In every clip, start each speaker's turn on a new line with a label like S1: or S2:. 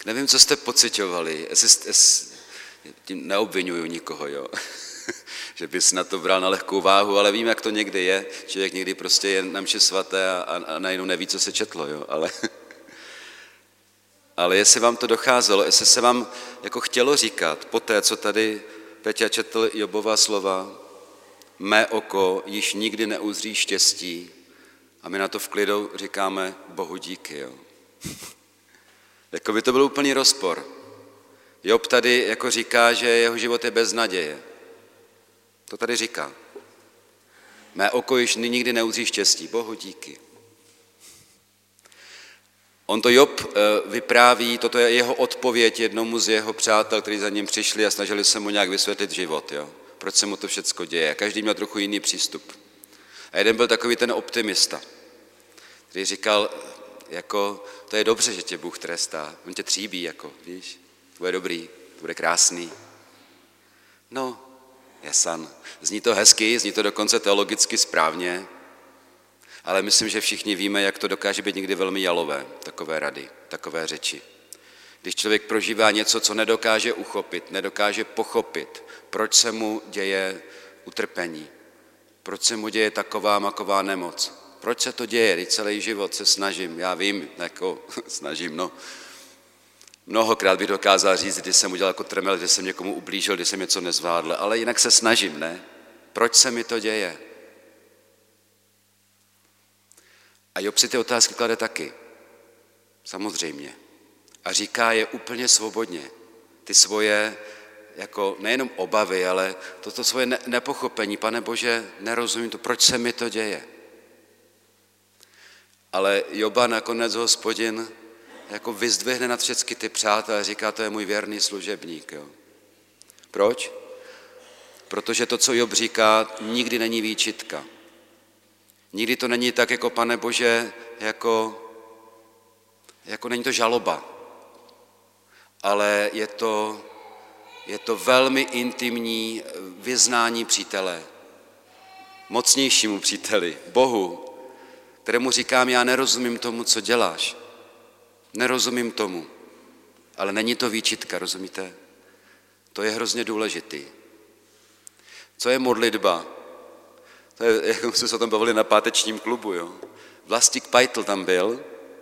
S1: Nevím, co jste pociťovali, tím neobvinuju nikoho, jo. Že bys na to bral na lehkou váhu, ale vím, jak to někdy je. Člověk někdy prostě je na mši svaté a najednou neví, co se četlo, jo. Ale jestli vám to docházelo, jestli se vám jako chtělo říkat, poté, co tady Peťa četl Jobova slova, mé oko již nikdy neuzří štěstí, a my na to v klidu říkáme Bohu díky, jo. Jako by to byl úplný rozpor. Job tady jako říká, že jeho život je bez naděje. To tady říká. Mé oko již nikdy neuzří štěstí, Bohu díky. On to Job vypráví, toto je jeho odpověď jednomu z jeho přátel, kteří za ním přišli a snažili se mu nějak vysvětlit život, jo? Proč se mu to všecko děje. Každý měl trochu jiný přístup. A jeden byl takový ten optimista, který říkal, jako, to je dobře, že tě Bůh trestá, on tě tříbí, jako, víš, to bude dobrý, to bude krásný. No, jasan, zní to hezky, zní to dokonce teologicky správně, ale myslím, že všichni víme, jak to dokáže být někdy velmi jalové, takové rady, takové řeči. Když člověk prožívá něco, co nedokáže uchopit, nedokáže pochopit, proč se mu děje utrpení, proč se mu děje taková maková nemoc, proč se to děje, když celý život se snažím, já vím, jako snažím, no. Mnohokrát bych dokázal říct, když jsem udělal jako tremel, že jsem někomu ublížil, když jsem něco nezvládl, ale jinak se snažím, ne? Proč se mi to děje? A Job si ty otázky klade taky, samozřejmě. A říká je úplně svobodně. Ty svoje, jako nejenom obavy, ale toto svoje nepochopení. Pane Bože, nerozumím to, proč se mi to děje? Ale Joba nakonec Hospodin jako vyzdvihne nad všechny ty přátelé a říká, to je můj věrný služebník. Jo. Proč? Protože to, co Job říká, nikdy není výčitka. Nikdy to není tak, jako Pane Bože, jako není to žaloba, ale je to velmi intimní vyznání přítele, mocnějšímu příteli, Bohu, kterému říkám, já nerozumím tomu, co děláš. Nerozumím tomu, ale není to výčitka, rozumíte? To je hrozně důležitý. Co je modlitba? To je, jak jsme se o tom bavili na pátečním klubu, jo. Vlastík Pajtl tam byl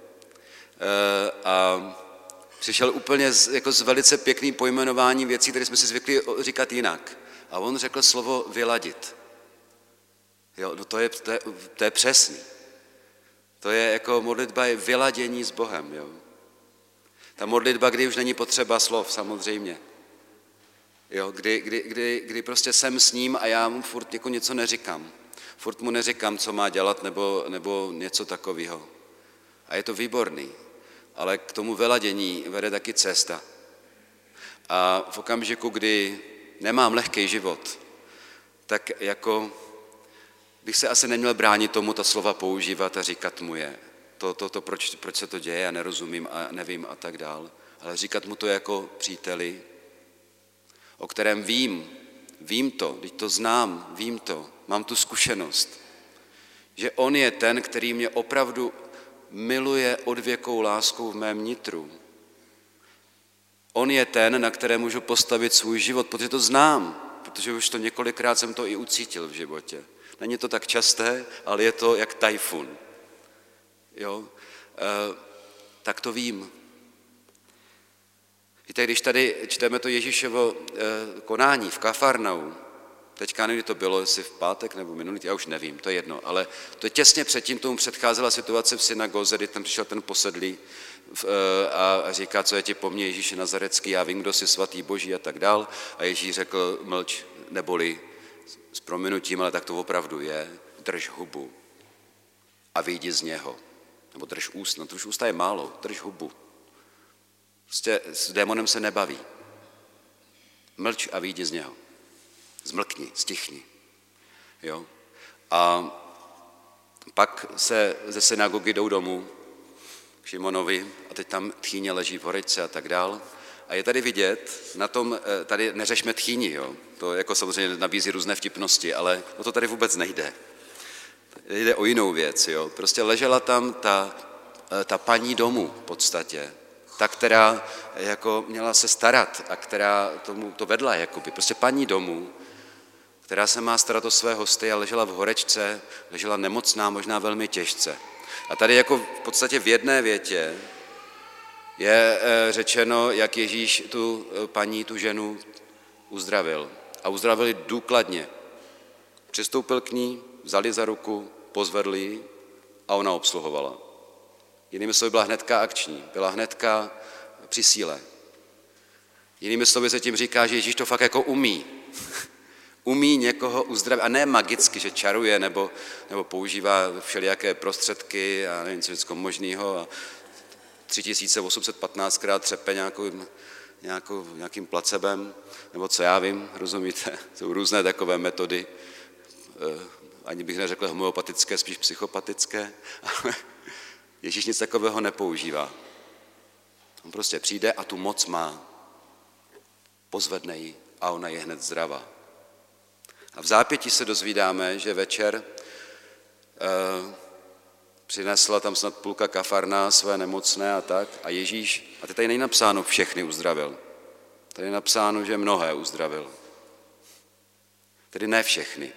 S1: a přišel úplně s velice pěkným pojmenováním věcí, které jsme si zvykli říkat jinak. A on řekl slovo vyladit. Jo, no to je přesný. To je jako modlitba je vyladění s Bohem. Jo. Ta modlitba, kdy už není potřeba slov, samozřejmě. Jo, kdy prostě jsem s ním a já mu furt jako něco neříkám. Furt mu neříkám, co má dělat nebo něco takového. A je to výborný. Ale k tomu vyladění vede taky cesta. A v okamžiku, kdy nemám lehký život, tak jako bych se asi neměl bránit tomu ta slova používat a říkat mu je. Proč se to děje, já nerozumím a nevím a tak dál. Ale říkat mu to jako příteli, o kterém vím to, když to znám, vím to, mám tu zkušenost, že on je ten, který mě opravdu miluje odvěkou láskou v mém nitru. On je ten, na které můžu postavit svůj život, protože to znám, protože už to několikrát jsem to i ucítil v životě. Není to tak časté, ale je to jak tajfun. Jo? Tak to vím. Víte, když tady čteme to Ježíšovo konání v Kafarnaum, teďka nevím, kdy to bylo, jestli v pátek nebo minulý, já už nevím, to je jedno, ale to těsně předtím tomu předcházela situace v synagoze, kdy tam přišel ten posedlý a říká, co je ti po mně, Ježíši Nazarecký, já vím, kdo jsi svatý Boží a tak dál. A Ježíš řekl, mlč, neboli s prominutím, ale tak to opravdu je, drž hubu a vyjdi z něho. Nebo drž ústa, no to už ústa je málo, drž hubu. Prostě s démonem se nebaví. Mlč a vyjdi z něho. Zmlkni, stichni. Jo? A pak se ze synagogy jdou domů k Šimonovi a teď tam tchýně leží v horičce a tak dál. A je tady vidět, na tom, tady neřešme tchýni, jo? To jako samozřejmě nabízí různé vtipnosti, ale o to tady vůbec nejde. Jde o jinou věc, jo? Prostě ležela tam ta paní domu v podstatě, Ta, která jako měla se starat a která tomu to vedla, jakoby. Prostě paní domu, která se má starat o své hosty a ležela v horečce, ležela nemocná, možná velmi těžce. A tady jako v podstatě v jedné větě je řečeno, jak Ježíš tu paní, tu ženu uzdravil. A uzdravil ji důkladně. Přistoupil k ní, vzali za ruku, pozvedli ji a ona obsluhovala. Jinými slovy byla hnedka akční, byla hnedka při síle. Jinými slovy se tím říká, že Ježíš to fakt jako umí. Umí někoho uzdravit, a ne magicky, že čaruje nebo používá všelijaké prostředky a nevím, co všecko možného a 3815krát třepe nějakým placebem, nebo co já vím, rozumíte? Jsou různé takové metody, ani bych neřekl homeopatické, spíš psychopatické, ale Ježíš nic takového nepoužívá. On prostě přijde a tu moc má, pozvedne ji a ona je hned zdravá. A v zápětí se dozvídáme, že večer přinesla tam snad půlka Kafarná své nemocné a tak a Ježíš, a tady není napsáno všechny uzdravil, tady je napsáno, že mnohé uzdravil. Tedy ne všechny.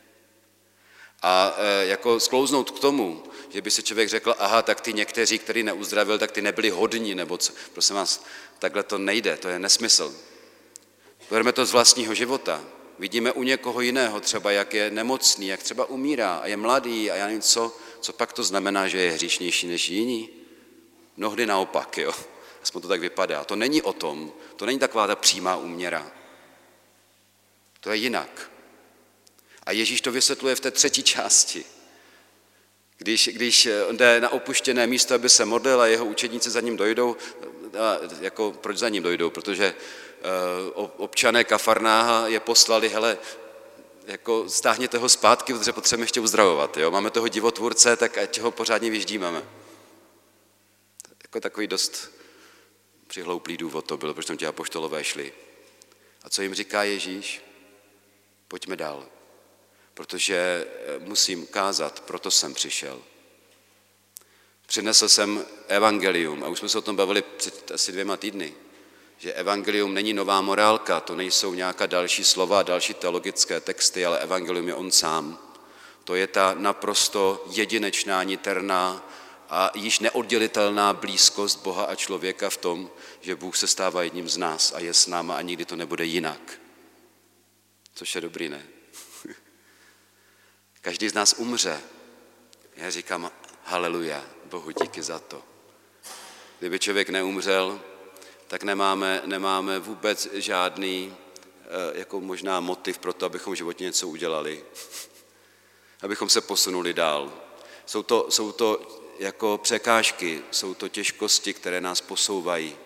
S1: A jako sklouznout k tomu, že by se člověk řekl, aha, tak ty někteří, který neuzdravil, tak ty nebyli hodní, nebo co. Prosím vás, takhle to nejde, to je nesmysl. Bereme to z vlastního života. Vidíme u někoho jiného třeba, jak je nemocný, jak třeba umírá a je mladý a já nevím co pak to znamená, že je hříšnější než jiní. Mnohdy naopak, jo. Aspoň to tak vypadá. To není o tom, to není taková ta přímá úměra. To je jinak. A Ježíš to vysvětluje v té třetí části. Když jde na opuštěné místo, aby se modlil a jeho učedníci za ním dojdou, jako proč za ním dojdou? Protože občané Kafarnáha je poslali, hele, jako stáhněte ho zpátky, protože potřebujeme ještě uzdravovat. Jo? Máme toho divotvůrce, tak ať ho pořádně vyždímáme. Jako takový dost přihlouplý důvod to byl, proč tam ti apoštolové šli. A co jim říká Ježíš? Pojďme dál, protože musím kázat, proto jsem přišel. Přinesl jsem evangelium a už jsme se o tom bavili před asi 2 týdny, že evangelium není nová morálka, to nejsou nějaká další slova, další teologické texty, ale evangelium je on sám. To je ta naprosto jedinečná, niterná a již neoddělitelná blízkost Boha a člověka v tom, že Bůh se stává jedním z nás a je s náma a nikdy to nebude jinak. Což je dobrý, ne? Každý z nás umře. Já říkám haleluja, Bohu díky za to. Kdyby člověk neumřel, tak nemáme vůbec žádný jako možná motiv pro to, abychom v životě něco udělali. Abychom se posunuli dál. Jsou to jako překážky, jsou to těžkosti, které nás posouvají.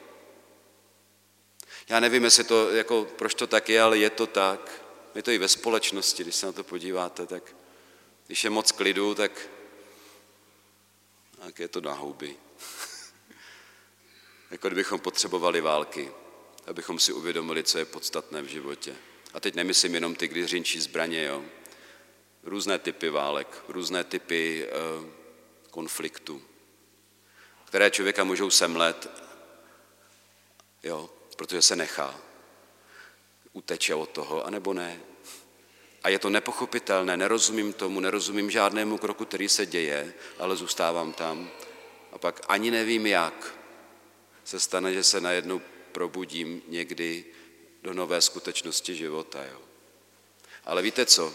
S1: Já nevím, jestli to, jako, proč to tak je, ale je to tak. Je to i ve společnosti, když se na to podíváte, tak když je moc klidu, tak je to na houby. Jako kdybychom potřebovali války, abychom si uvědomili, co je podstatné v životě. A teď nemyslím jenom ty, kdy řinčí zbraně, jo. Různé typy válek, různé typy konfliktů, které člověka můžou semlet, jo, protože se nechá. Uteče od toho, anebo ne. A je to nepochopitelné, nerozumím tomu, nerozumím žádnému kroku, který se děje, ale zůstávám tam. A pak ani nevím jak se stane, že se najednou probudím někdy do nové skutečnosti života. Jo. Ale víte co?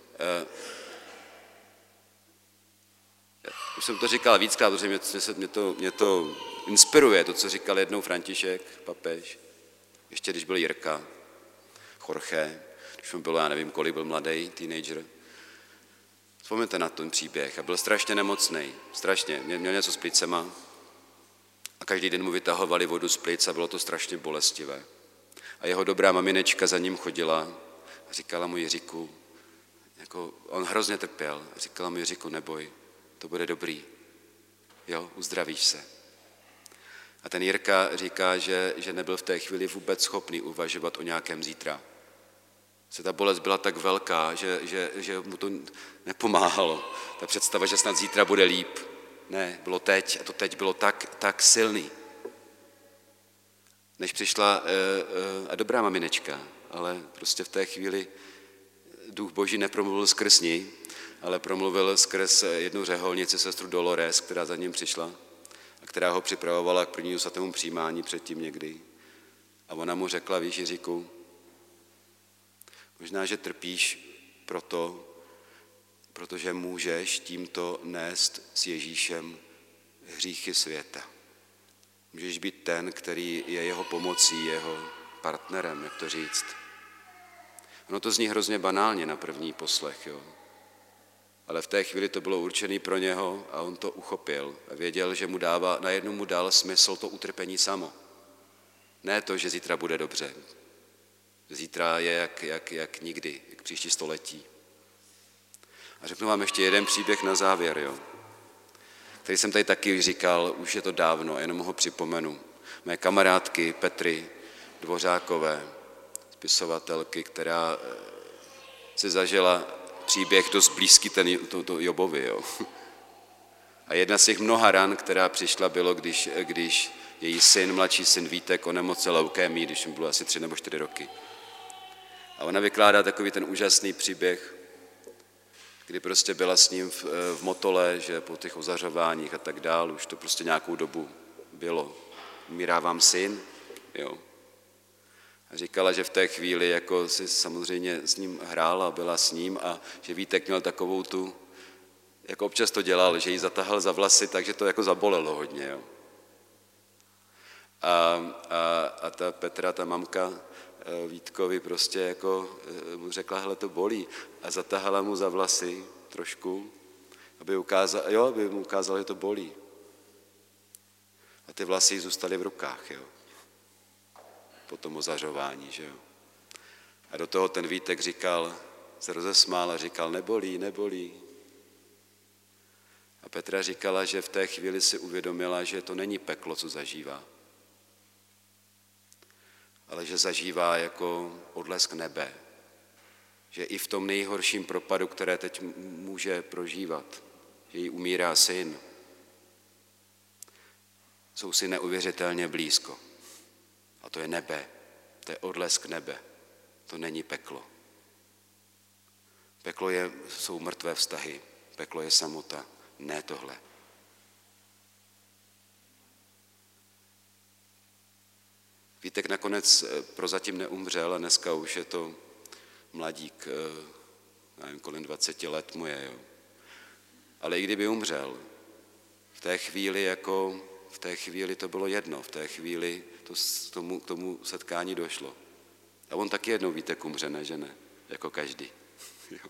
S1: Už jsem to říkal víckrát, protože mě to inspiruje, to, co říkal jednou František, papež, ještě když byl Jirka, Jorge, když mu bylo, já nevím, kolik byl mladý, teenager. Vzpomeňte na ten příběh a byl strašně nemocný, strašně, měl něco s plicema a každý den mu vytahovali vodu z plic a bylo to strašně bolestivé. A jeho dobrá maminečka za ním chodila a říkala mu Jiříku, jako on hrozně trpěl, a říkala mu Jiříku, neboj, to bude dobrý, jo, uzdravíš se. A ten Jirka říká, že nebyl v té chvíli vůbec schopný uvažovat o nějakém zítra. Se ta bolest byla tak velká, že mu to nepomáhalo. Ta představa, že snad zítra bude líp. Ne, bylo teď a to teď bylo tak silný. než přišla a dobrá maminečka, ale prostě v té chvíli Duch Boží nepromluvil skrz ní, ale promluvil skrz jednu řeholnici, sestru Dolores, která za ním přišla a která ho připravovala k prvnímu svatému přijímání předtím někdy. A ona mu řekla, víš, Jiříku, možná, že trpíš protože můžeš tímto nést s Ježíšem hříchy světa. Můžeš být ten, který je jeho pomocí, jeho partnerem, jak to říct. Ono to zní hrozně banálně na první poslech, jo. Ale v té chvíli to bylo určené pro něho a on to uchopil a věděl, že najednou mu dal smysl to utrpení samo. Ne to, že zítra bude dobře. Zítra je jak nikdy, jak příští století. A řeknu vám ještě jeden příběh na závěr, jo, který jsem tady taky říkal, už je to dávno, jenom ho připomenu. Mé kamarádky Petry Dvořákové, spisovatelky, která si zažila příběh dost blízký to Jobovi. Jo. A jedna z těch mnoha ran, která přišla, bylo, když její mladší syn Vítek, onemocněl leukémií, když mu bylo asi 3 nebo 4 roky. A ona vykládá takový ten úžasný příběh, kdy prostě byla s ním v Motole, že po těch ozařováních a tak dál, už to prostě nějakou dobu bylo. Umírá vám syn, jo. A říkala, že v té chvíli jako si samozřejmě s ním hrála, byla s ním a že Vítek měl takovou tu, jako občas to dělal, že ji zatahal za vlasy, takže to jako zabolelo hodně, jo. A ta Petra, ta mamka Vítkovi prostě jako mu řekla, hele, to bolí. A zatahala mu za vlasy trošku, aby mu ukázala, že to bolí. A ty vlasy zůstaly v rukách, jo. Po tom ozařování, že jo. A do toho ten Vítek se rozesmál a říkal, nebolí. A Petra říkala, že v té chvíli si uvědomila, že to není peklo, co zažívá, ale že zažívá jako odlesk nebe. Že i v tom nejhorším propadu, které teď může prožívat, že jí umírá syn, jsou si neuvěřitelně blízko. A to je nebe, to je odlesk nebe, to není peklo. Peklo jsou mrtvé vztahy, peklo je samota, ne tohle. Vítek nakonec prozatím neumřel a dneska už je to mladík, nevím, kolem 20 let mu je, jo. Ale i kdyby umřel, v té chvíli to bylo jedno, v té chvíli k tomu setkání došlo. A on taky jednou Vítek umře, ne, že ne? Jako každý. Jo.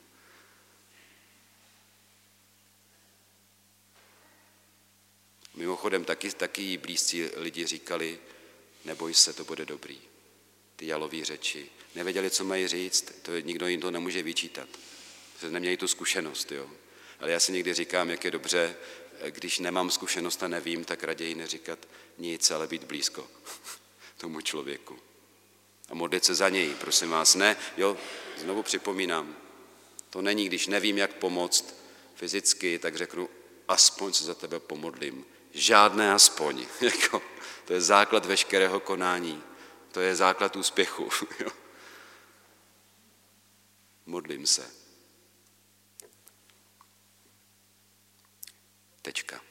S1: Mimochodem taky blízcí lidi říkali, neboj se, to bude dobrý. Ty jalový řeči. Nevěděli, co mají říct, nikdo jim to nemůže vyčítat. Protože neměli tu zkušenost, jo. Ale já si někdy říkám, jak je dobře, když nemám zkušenost a nevím, tak raději neříkat nic, ale být blízko tomu člověku. A modlit se za něj, prosím vás. Ne, jo, znovu připomínám, to není, když nevím, jak pomoct fyzicky, tak řeknu, aspoň se za tebe pomodlím. Žádné aspoň, jako, to je základ veškerého konání, to je základ úspěchu. Jo. Modlím se. Tečka.